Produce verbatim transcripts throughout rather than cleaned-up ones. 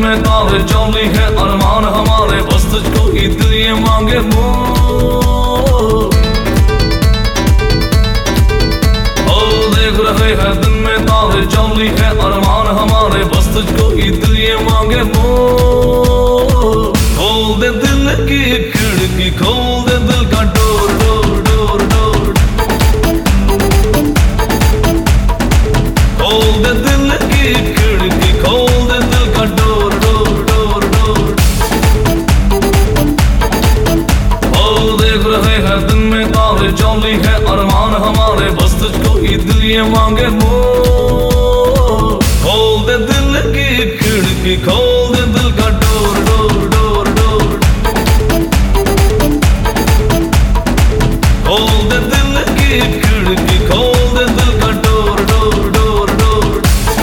में तारे चौली है अरमान हमारे, बस तुझको ही दिल ये मांगे बोल। ओ देख रहे हैं दिन में तारे चौली है अरमान हमारे, बस तुझको ही दिल ये मांगे बोल। खोल दे दिल की खिड़की, खोल दे दिल का डोर डोर डोर डोर। खोल दे दिल की खिड़की, खोल दे दिल का डोर डोर डोर डोर। ओ देख रहे हैं दिन में तारे चौली है अरमान हमारे, बस तुझको ही दिल ये मांगे बोल। खोल दे दिल की खिड़की, खोल दे दिल का डोर डोर डोर डोर। खोल दे दिल की खिड़की, खोल दे दिल का डोर डोर डोर डोर।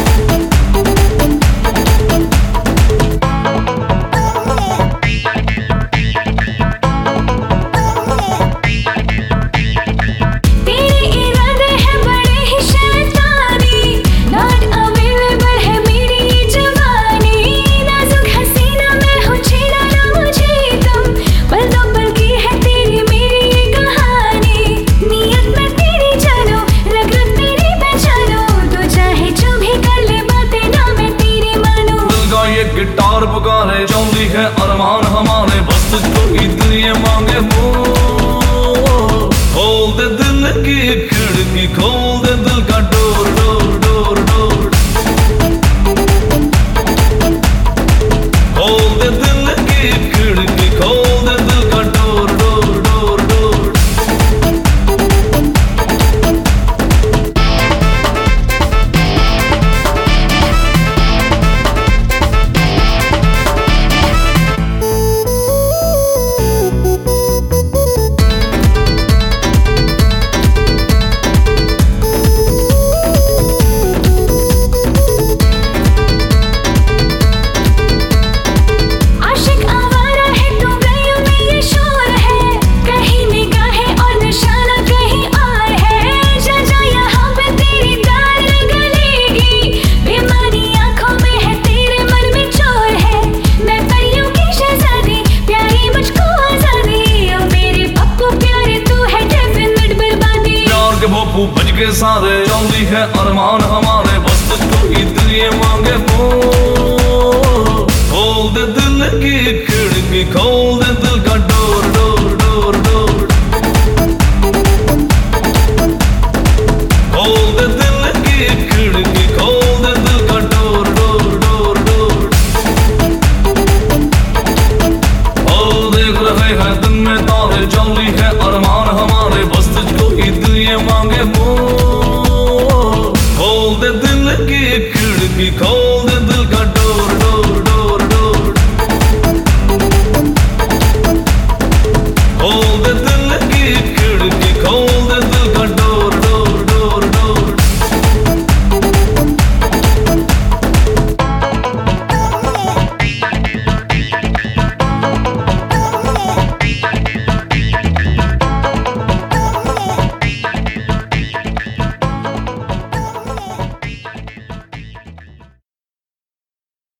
तेरे इरादे हैं बड़े ही शैतानी, नॉट अवेलेबल है मेरी ये जवानी। नाजुक हसीना मैं हूँ, छेड़ा ना मुझे तुम, पल दो पल की है तेरी मेरी ये कहानी। नियत में तेरी जानो, रग रग तेरी पहचानो, तो चाहे जो भी कर ले बातें ना मैं तेरी मानूं। दिल का ये गिटार पुकारे चौली है अरमान हमारे, बस तुझको ही दिल ये मांगे बोल। खोल दे दिल की खिड़की, खोल दे दिल का डोर डोर डोर डोर। खोल दे दिल की खिड़की, खोल दे दिल का डोर डोर डोर डोर। आशिक आवारा है तू, गलियों में ये शोर है, कहीं निगाहें और निशाना कहीं और है। जा जा यहाँ पे तेरी दाल गलेगी, बेमानी आंखों में है तेरे मन में चोर है। मैं परियों की शहजादी, प्यारी मुझको आजादी, ओ मेरे पप्पू प्यारे तू है डेफिनेट बर्बादी। प्यार के भोपू बज के सारे चौली है अरमान हमारे, बस तुझको ही दिल ये मांगे बोल। खोल दे दिल की खिड़की, खोल दे